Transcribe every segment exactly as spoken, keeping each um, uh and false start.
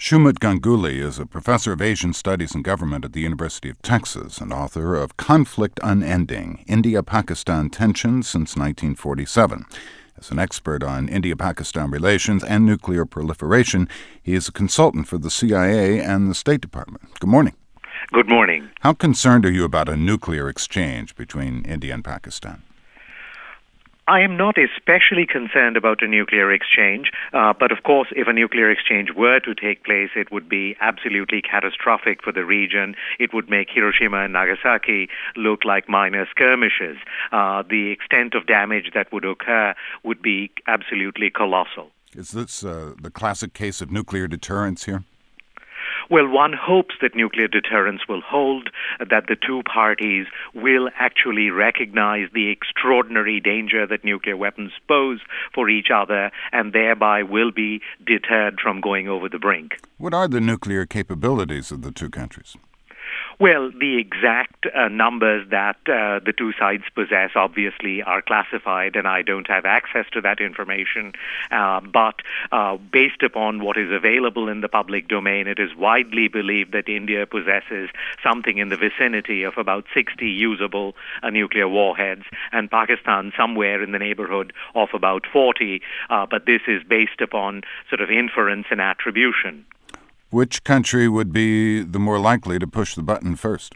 Shumat Ganguly is a professor of Asian Studies and Government at the University of Texas and author of Conflict Unending, India-Pakistan Tensions Since nineteen forty-seven. As an expert on India-Pakistan relations and nuclear proliferation, he is a consultant for the C I A and the State Department. Good morning. Good morning. How concerned are you about a nuclear exchange between India and Pakistan? I am not especially concerned about a nuclear exchange, uh, but of course, if a nuclear exchange were to take place, it would be absolutely catastrophic for the region. It would make Hiroshima and Nagasaki look like minor skirmishes. Uh, the extent of damage that would occur would be absolutely colossal. Is this uh, the classic case of nuclear deterrence here? Well, one hopes that nuclear deterrence will hold, that the two parties will actually recognize the extraordinary danger that nuclear weapons pose for each other, and thereby will be deterred from going over the brink. What are the nuclear capabilities of the two countries? Well, the exact uh, numbers that uh, the two sides possess obviously are classified, and I don't have access to that information. Uh, but uh, based upon what is available in the public domain, it is widely believed that India possesses something in the vicinity of about sixty usable uh, nuclear warheads, and Pakistan somewhere in the neighborhood of about forty. Uh, but this is based upon sort of inference and attribution. Which country would be the more likely to push the button first?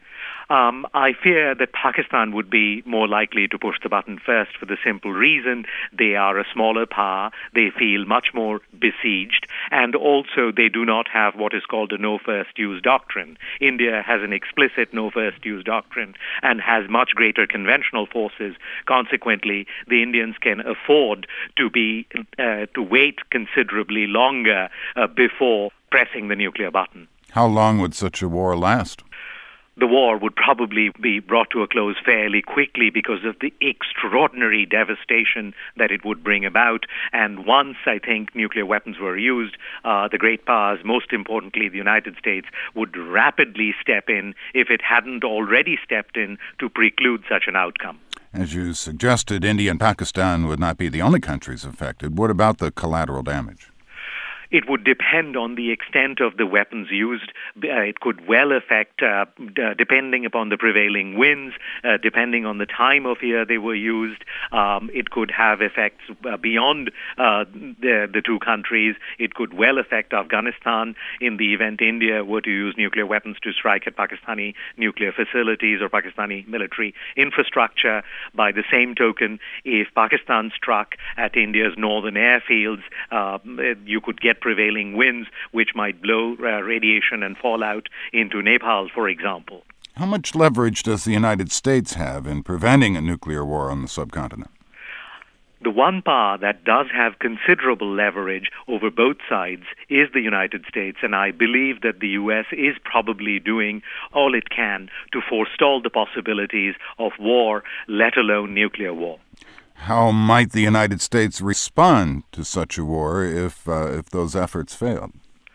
Um, I fear that Pakistan would be more likely to push the button first for the simple reason they are a smaller power, they feel much more besieged, and also they do not have what is called a no-first-use doctrine. India has an explicit no-first-use doctrine and has much greater conventional forces. Consequently, the Indians can afford to be uh, to wait considerably longer uh, before pressing the nuclear button. How long would such a war last? The war would probably be brought to a close fairly quickly because of the extraordinary devastation that it would bring about. And once, I think, nuclear weapons were used, uh, the great powers, most importantly the United States, would rapidly step in if it hadn't already stepped in to preclude such an outcome. As you suggested, India and Pakistan would not be the only countries affected. What about the collateral damage? It would depend on the extent of the weapons used. Uh, it could well affect, uh, d- depending upon the prevailing winds, uh, depending on the time of year they were used. Um, it could have effects uh, beyond uh, the, the two countries. It could well affect Afghanistan in the event India were to use nuclear weapons to strike at Pakistani nuclear facilities or Pakistani military infrastructure. By the same token, if Pakistan struck at India's northern airfields, uh, you could get prevailing winds, which might blow uh, radiation and fallout into Nepal, for example. How much leverage does the United States have in preventing a nuclear war on the subcontinent? The one power that does have considerable leverage over both sides is the United States, and I believe that the U S is probably doing all it can to forestall the possibilities of war, let alone nuclear war. How might the United States respond to such a war if uh, if those efforts failed?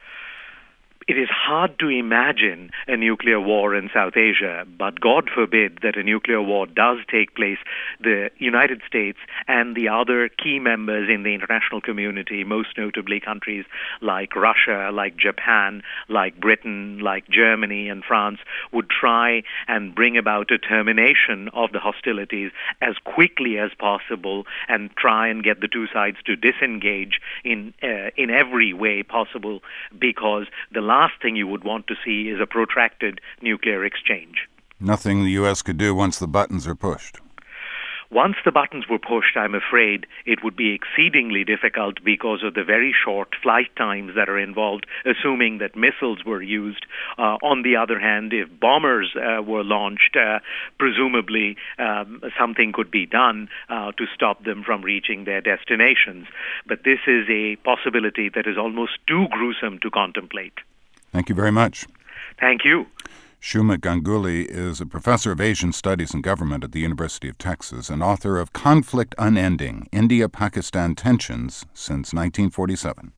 It is hard to imagine a nuclear war in South Asia, but God forbid that a nuclear war does take place. The United States and the other key members in the international community, most notably countries like Russia, like Japan, like Britain, like Germany and France, would try and bring about a termination of the hostilities as quickly as possible and try and get the two sides to disengage in uh, in every way possible, because the last last thing you would want to see is a protracted nuclear exchange. Nothing the U S could do once the buttons are pushed. Once the buttons were pushed, I'm afraid it would be exceedingly difficult because of the very short flight times that are involved, assuming that missiles were used. Uh, on the other hand, if bombers uh, were launched, uh, presumably um, something could be done uh, to stop them from reaching their destinations. But this is a possibility that is almost too gruesome to contemplate. Thank you very much. Thank you. Shumat Ganguly is a professor of Asian Studies and Government at the University of Texas and author of Conflict Unending, India-Pakistan Tensions Since nineteen forty-seven.